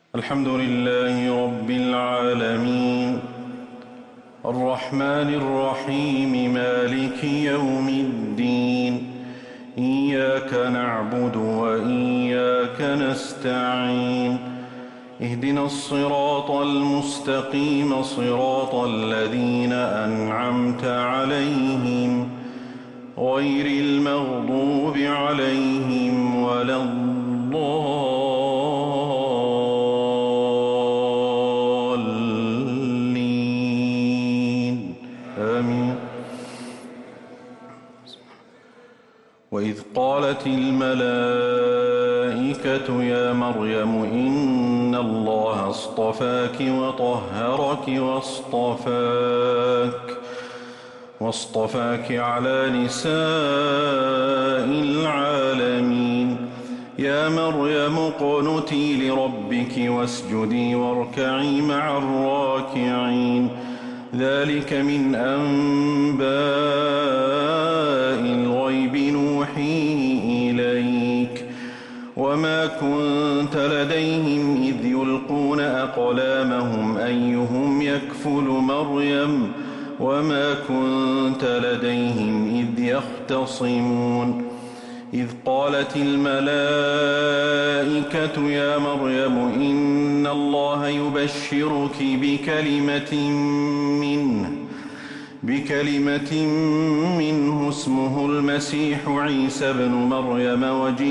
الحمد لله رب العالمين الرحمن الرحيم مالك يوم الدين إياك نعبد وإياك نستعين اهدنا الصراط المستقيم صراط الذين أنعمت عليهم غير المغضوب عليهم ولا الضالين آمين. وإذ قالت الملائكة يا مريم إن الله اصطفاك وطهرك واصطفاك على نساء العالمين يا مريم اقنتي لربك واسجدي واركعي مع الراكعين ذلك من أنباء الغيب نوحيه إليك وما كنت لديهم إذ يلقون أقلامهم أيهم يكفل مريم وما كنت لديهم إذ يختصمون إذ قالت الملائكة يا مريم إن الله يبشرك بكلمة منه اسمه المسيح عيسى ابن مريم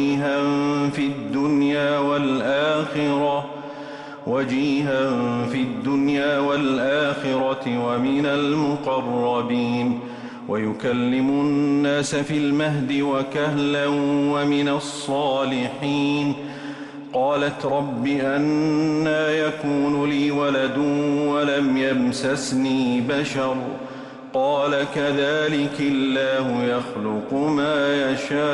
وجيها في الدنيا والآخرة ومن المقربين ويكلم الناس في المهد وكهلا ومن الصالحين قالت رب أنى يكون لي ولد ولم يمسسني بشر قال كذلك الله يخلق ما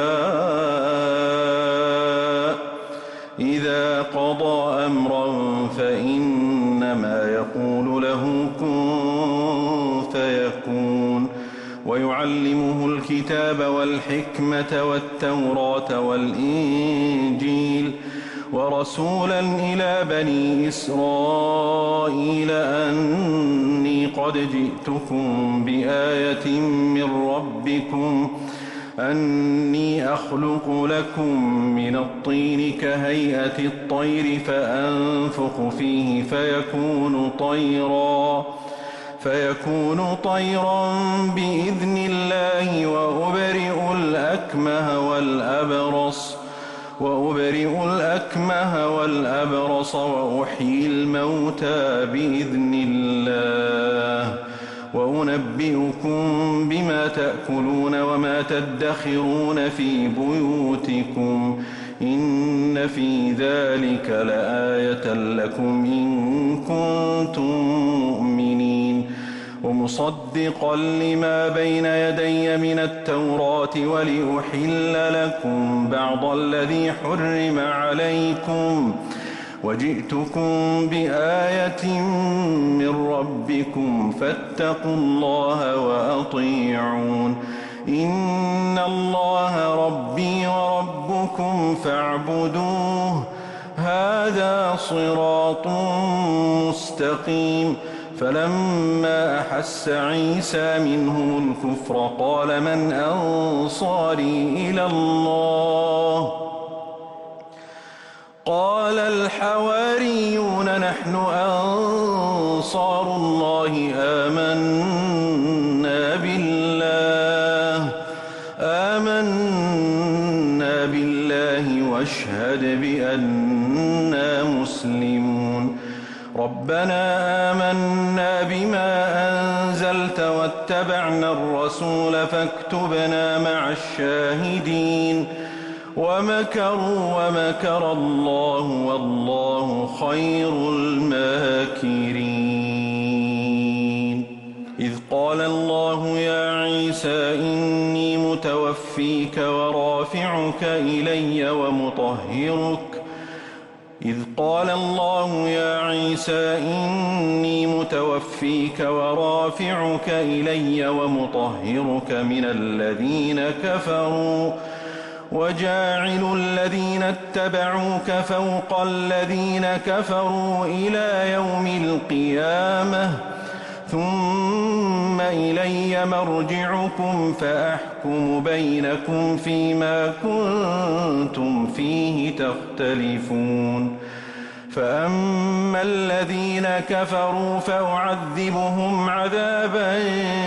يشاء إذا قضى أمرا فإنما يقول له كن فيكون ويعلمه الكتاب والحكمة والتوراة والإنجيل ورسولا إلى بني إسرائيل أني قد جئتكم بآية من ربكم أني أخلق لكم من الطين كهيئة الطير فأنفخ فيه فيكون طيرا بإذن الله وأبرئ الأكمه والأبرص وأحيي الموتى بإذن الله وأنبئكم بما تأكلون وما تدخرون في بيوتكم إن في ذلك لآية لكم إن كنتم مؤمنين ومصدقا لما بين يدي من التوراة ولأحل لكم بعض الذي حرم عليكم وجئتكم بآية من ربكم فاتقوا الله وأطيعون إن الله ربي وربكم فاعبدوه هذا صراط مستقيم فلما أحس عيسى منهم الكفر قال من أنصاري إلى الله قال الحواريون نحن أنصار الله آمنا بالله واشهد بأننا مسلمون ربنا آمنا بما أنزلت واتبعنا الرسول فاكتبنا مع الشاهدين ومكروا ومكر الله والله خير الماكرين إذ قال الله يا عيسى إني متوفيك ورافعك إلي ومطهرك من الذين كفروا وجاعل الذين اتبعوك فوق الذين كفروا إلى يوم القيامة ثم إلي مرجعكم فأحكم بينكم فيما كنتم فيه تختلفون فأما الذين كفروا فأعذبهم عذابا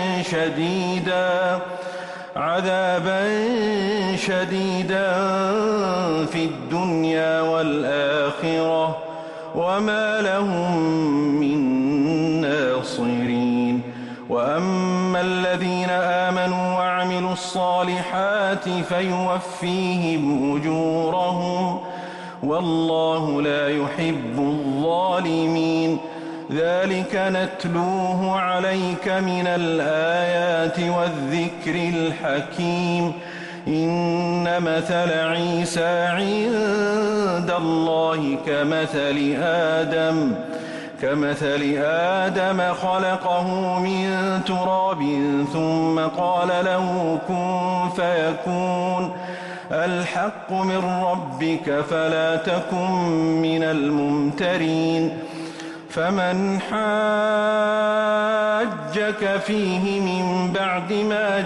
شديدا في الدنيا والآخرة وما لهم من ناصرين وأما الذين آمنوا وعملوا الصالحات فيوفيهم أجورهم والله لا يحب الظالمين ذلك نتلوه عليك من الآيات والذكر الحكيم إن مثل عيسى عند الله كمثل آدم خلقه من تراب ثم قال له كن فيكون الحق من ربك فلا تكن من الممترين فمن حاجك فيه من بعد ما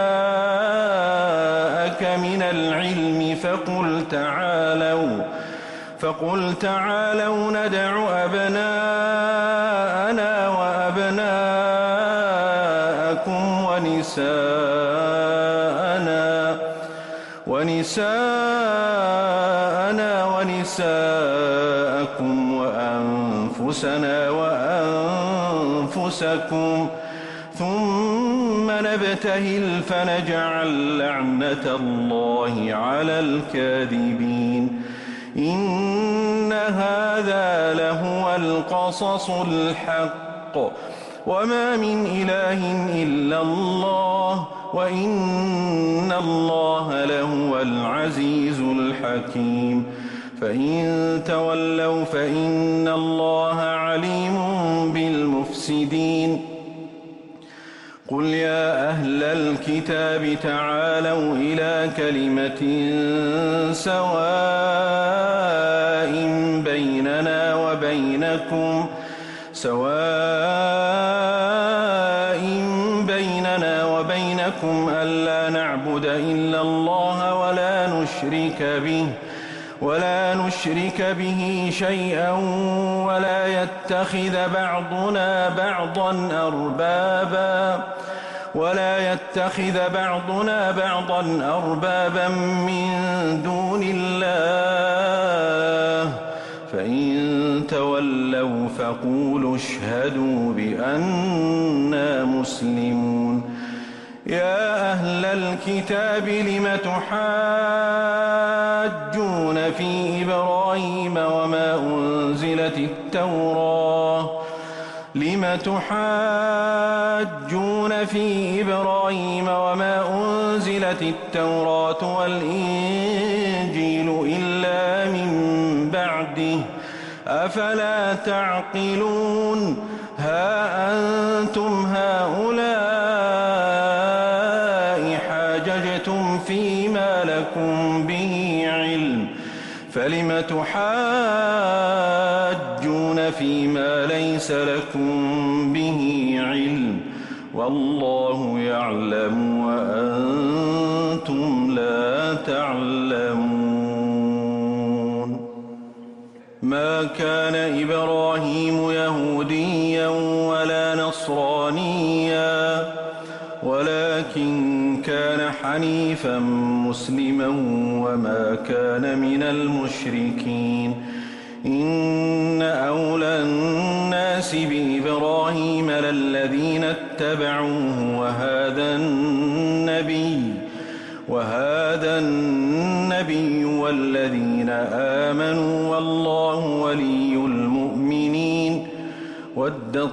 جاءك من العلم فقل تعالوا ندع أبناءنا وأبناءكم ونساءنا ونساءكم وأنفسنا وأنفسكم ثم نبتهل فنجعل لعنة الله على الكاذبين إن هذا لهو القصص الحق وما من إله إلا الله وإن الله لهو العزيز الحكيم فإن تولوا فإن الله عليم بالمفسدين قل يا أهل الكتاب تعالوا إلى كلمة سواء بيننا وبينكم ألا نعبد إلا الله ولا نشرك به شيئا ولا يتخذ بعضنا بعضا أربابا من دون الله فإن تولوا فقولوا اشهدوا بأننا مسلمون يا أهل الكتاب لم تحاجون في إبراهيم وما أنزلت التوراة والإنجيل إلا من بعده أفلا تعقلون ها أنتم هؤلاء حاججتم فيما لكم به علم فلم تحاجون فيما ليس لكم به علم والله يعلم وأنتم لا تعلمون ما كان إبراهيم يهوديا ولا نصرانيا ولكن كان حنيفا مسلما وما كان من المشركين إن أولى الناس بإبراهيم للذين اتبعوه وهذا النبي والذين آمنوا والله ولي المؤمنين ودت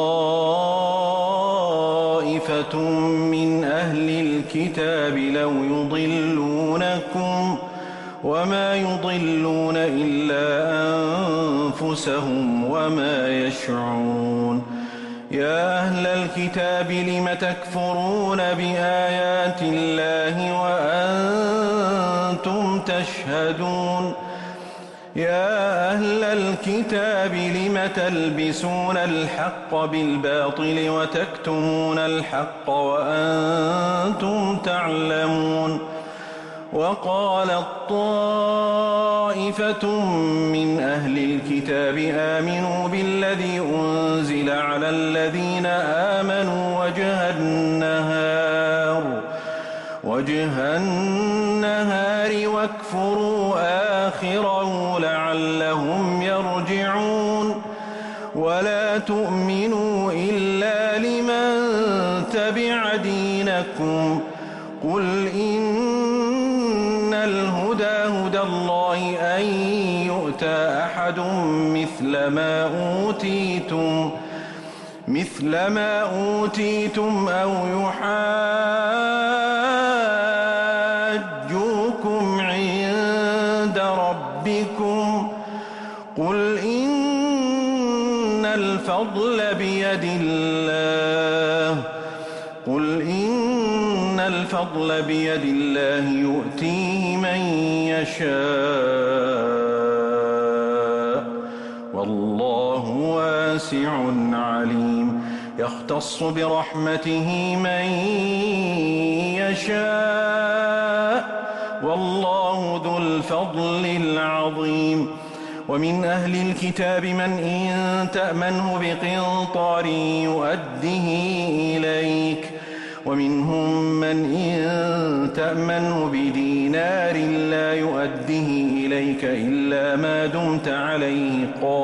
طائفة من أهل الكتاب لو يضلونكم وما يضلون إلا أنفسهم وما يشعرون يا أهل الكتاب لم تكفرون بآيات الله وأنتم تشهدون يا أهل الكتاب لم تلبسون الحق بالباطل وتكتمون الحق وأنتم تعلمون وقالت طائفة من أهل الكتاب آمنوا بالذي أنزل على الذين آمنوا وجه النهار واكفروا آخره لعلهم يرجعون ولا تؤمنوا إلا لمن تبع دينكم قل إن الهدى هدى الله أن يؤتى أحد مثل ما أوتيتم أو يحاجوكم عند ربكم قل إن الفضل بيد الله يؤتيه من يشاء والله واسع عليم يختص برحمته من يشاء والله ذو الفضل العظيم ومن أهل الكتاب من إن تأمنه بقنطار يؤده إليك ومنهم من إن تأمنه بدينار لا يؤده إليك إلا ما دمت عليه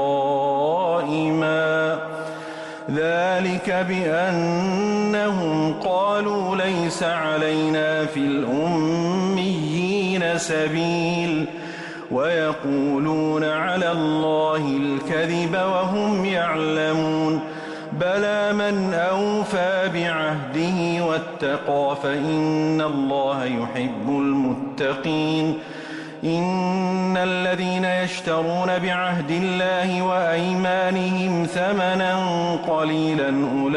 قائما ذلك بأنهم قالوا ليس علينا في الأميين سبيل ويقولون على الله الكذب وهم يعلمون بلى من أوفى بعهده واتقى فإن الله يحب المتقين إن الذين يشترون بعهد الله وأيمانهم ثمنا قليلا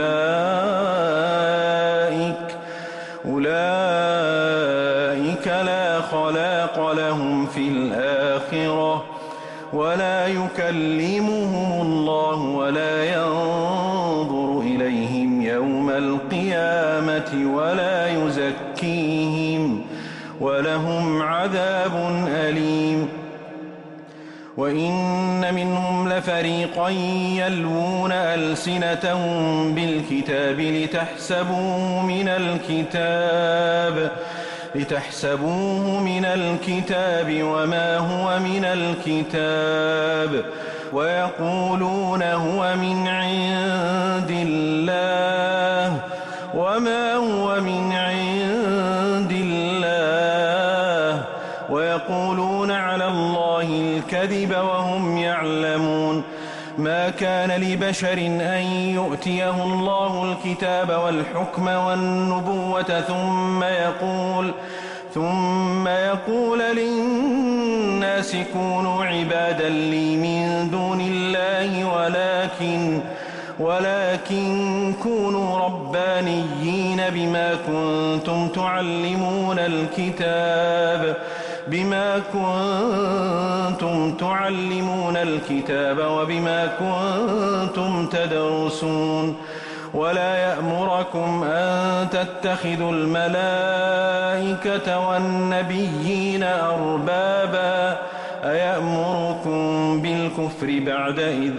أولئك لا خلاق لهم في الآخرة ولا يكلمهم الله ولا ينظر إليهم يوم القيامة ولا يزكيهم ولهم عذاب أليم وإن منهم لفريقا يلوون ألسنتهم بالكتاب لتحسبوه من الكتاب وما هو من الكتاب ويقولون هو من عند الله وما هو من عند الله ويقولون على الله الكذب وهم يعلمون ما كان لبشر أن يؤتيه الله الكتاب والحكم والنبوة ثم يقول للناس كونوا عبادا لي من دون الله ولكن كونوا ربانيين بما كنتم تعلمون الكتاب وبما كنتم تدرسون ولا يأمركم أن تتخذوا الملائكة والنبيين أربابا أيأمركم بالكفر بعد إذ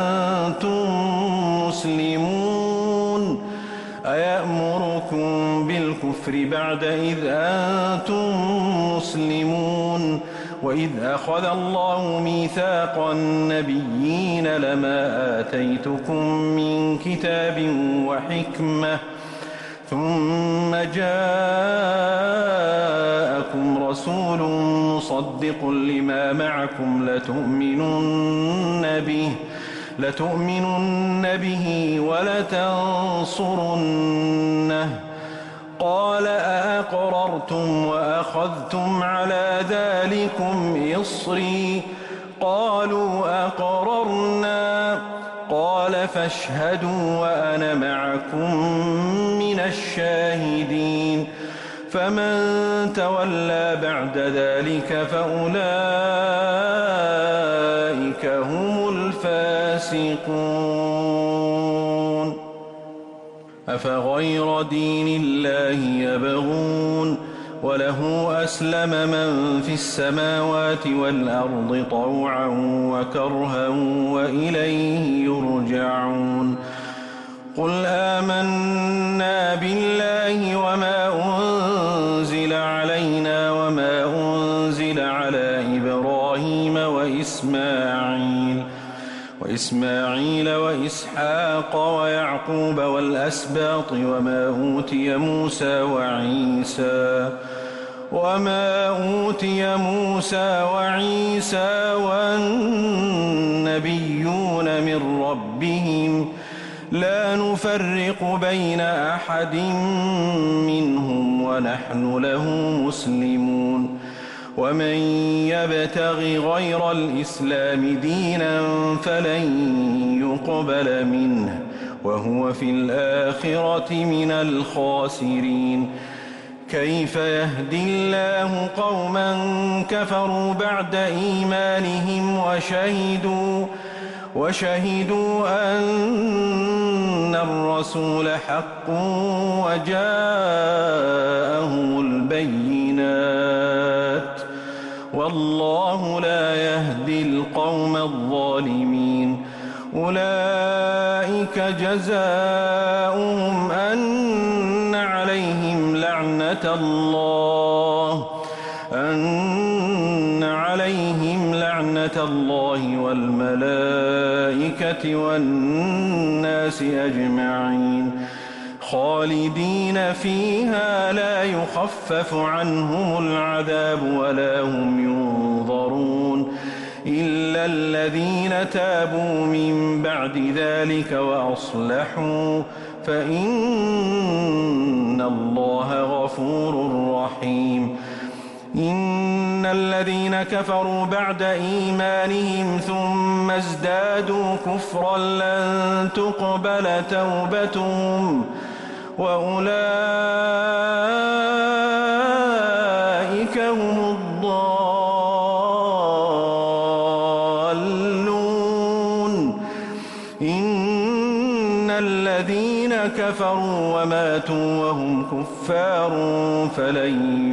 أنتم مسلمون وإذ أخذ الله ميثاق النبيين لما آتيتكم من كتاب وحكمة ثم جاءكم رسول مصدق لما معكم لتؤمنن به ولتنصرنه قال أأقررتم وأخذتم على ذلكم إصري قالوا أقررنا قال فاشهدوا وأنا معكم من الشاهدين فمن تولى بعد ذلك فأولئك هم الفاسقون أفغير دين الله يبغون وله أسلم من في السماوات والأرض طوعا وكرها وإليه يرجعون قل آمنا بالله وما أنزل علينا وما أنزل على إبراهيم وإسماعيل وإسحاق ويعقوب والأسباط وما أوتي موسى وعيسى والنبيون من ربهم لا نفرق بين أحد منهم ونحن له مسلمون ومن يبتغ غير الإسلام دينا فلن يقبل منه وهو في الآخرة من الخاسرين كيف يهدي الله قوما كفروا بعد إيمانهم وشهدوا أن الرسول حق وجاءهم البينات والله لا يهدي القوم الظالمين أولئك جزاؤهم أن عليهم لعنة الله والملائكة والناس أجمعين خالدين فيها لا يخفف عنهم العذاب ولا هم ينظرون إلا الذين تابوا من بعد ذلك وأصلحوا فإن الله غفور رحيم إن الذين كفروا بعد إيمانهم ثم ازدادوا كفرا لن تقبل توبتهم وأولئك هم الضالون إن الذين كفروا وماتوا وهم كفار فلن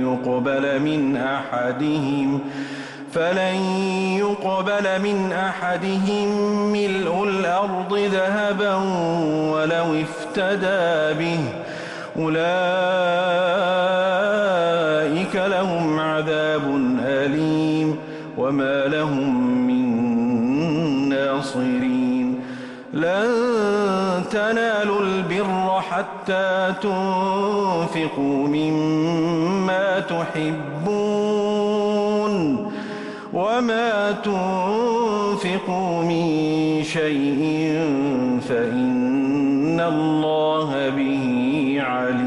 يقبل من أحدهم ملء الأرض ذهبا ولو افتدى به أولئك لهم عذاب أليم وما لهم من ناصرين لن تنالوا البر حتى تنفقوا مما تحبون وما تنفقوا من شيء فإن الله به عليم